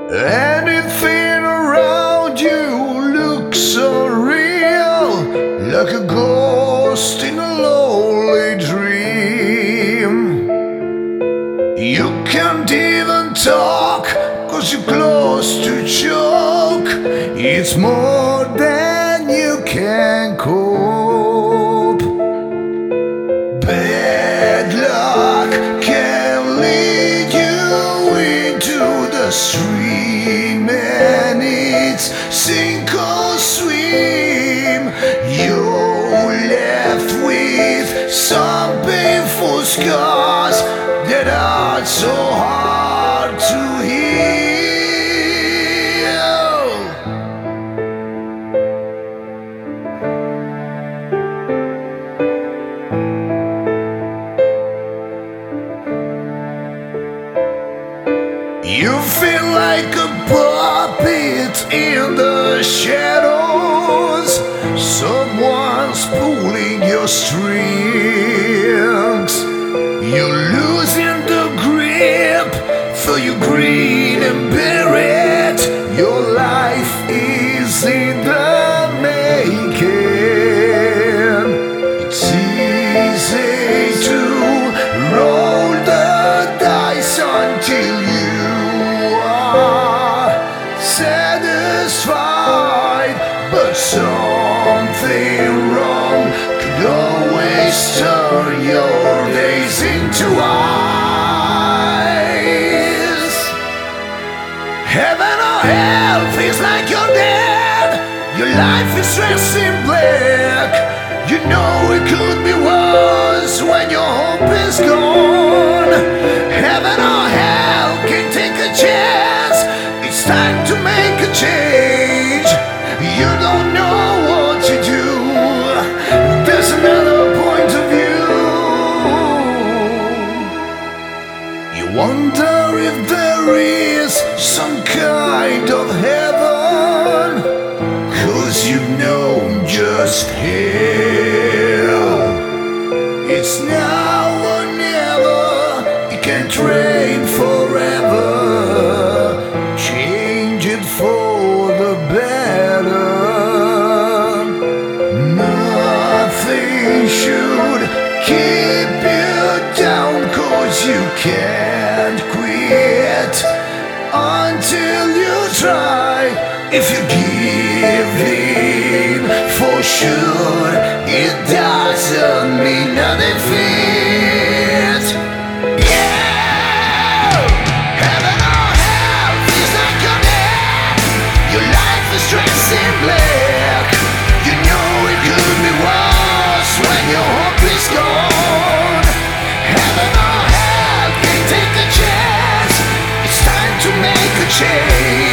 Anything around you looks so real, like a ghost in a lonely dream. You can't even talk, 'cause you're close to choke. It's more than you can cope. Bad luck can lead you into the stream, and it's sink or swim. You're left with some painful scars that are so hard to heal. You feel like a puppet in the shadows. Someone's pulling your strings. You're losing the grip, so you grin and bear it. Your life is in the making. It's easy to roll the dice until you are satisfied, but something wrong could always turn your days into eyes. Heaven or hell feels like you're dead. Your life is dressed in black. You know it could be worse when your hope is gone. Heaven or hell can take a chance. It's time to make a change. You don't know what to do. There's another point of view. You wonder if there is some kind of heaven, 'cause you've known just hell. It's now or never. You can't train forever. Change it for the better. Nothing should keep you down, 'cause you can't quit until you try. If you give in for sure, it doesn't mean nothing fit. Yeah! Heaven or hell feels like you're dead. Your life is dressed in black. You know it could be worse when your hope is gone. Heaven or hell can take a chance. It's time to make a change.